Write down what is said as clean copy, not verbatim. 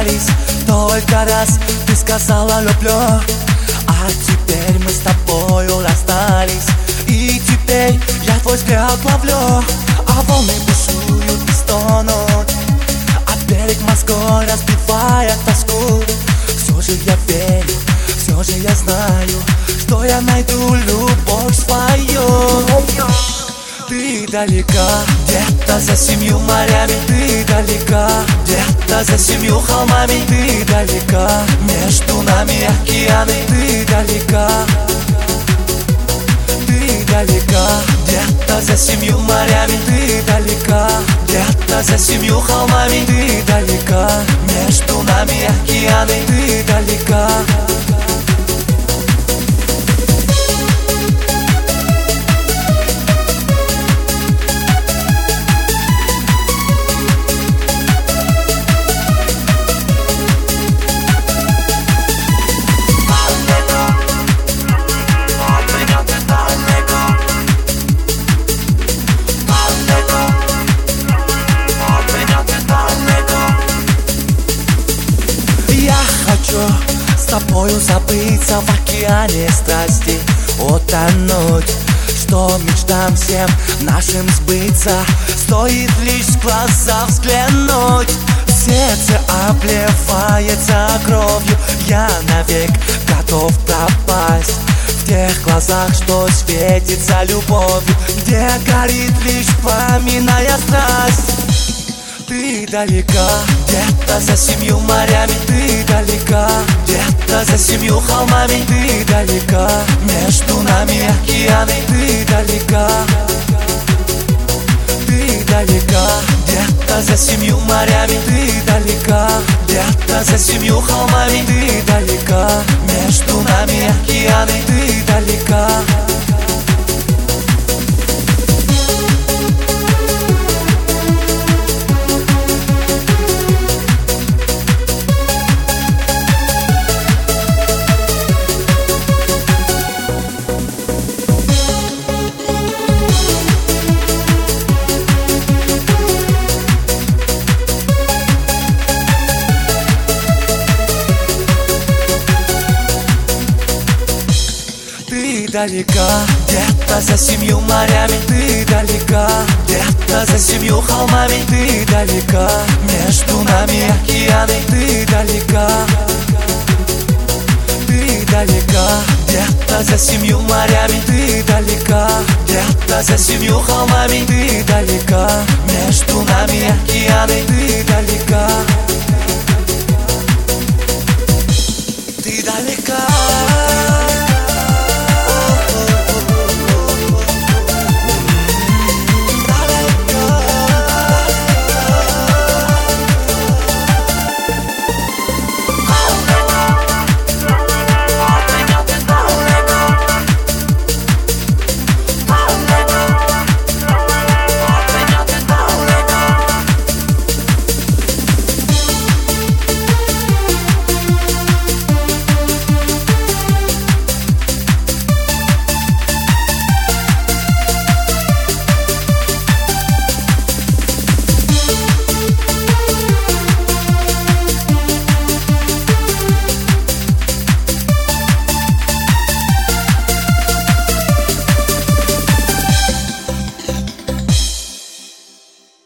расстались. Только раз ты сказала люблю, а теперь мы с тобою расстались. И теперь я твой взгляд ловлю, а волны бушуют и стонут, а берег морской разбивает тоску. Все же я верю, все же я знаю, что я найду любовь свою. Ты далека, где-то за 7 морями. Ты далека, где-то за 7 холмами. Ты далека, между нами океаны. Ты далека, ты далека, где-то за 7 морями. Ты далека, где-то за 7 холмами. Ты далека, между нами океаны. Ты далека. С тобою забыться в океане страсти, утонуть, что мечтам всем нашим сбыться. Стоит лишь в глаза взглянуть, сердце обливается кровью. Я навек готов пропасть в тех глазах, что светится любовью, где горит лишь пламенная страсть. Ты далека, где-то за 7 морями. Ты далека, где-то за 7 холмами. Ты далека, между нами океаны. Ты далека, ты далека, где-то за 7 морями. Ты далека, где-то за 7 холмами. Ты далека, между нами океаны. Ты далека. Ты далека, где-то за 7 морями. Ты далека, где-то за 7 холмами. Ты далека, между нами океаны. Ты далека, ты далека, где-то за 7 морями. Ты далека, где-то за 7 холмами. Ты далека, между нами океаны. Ты далека, ты далека.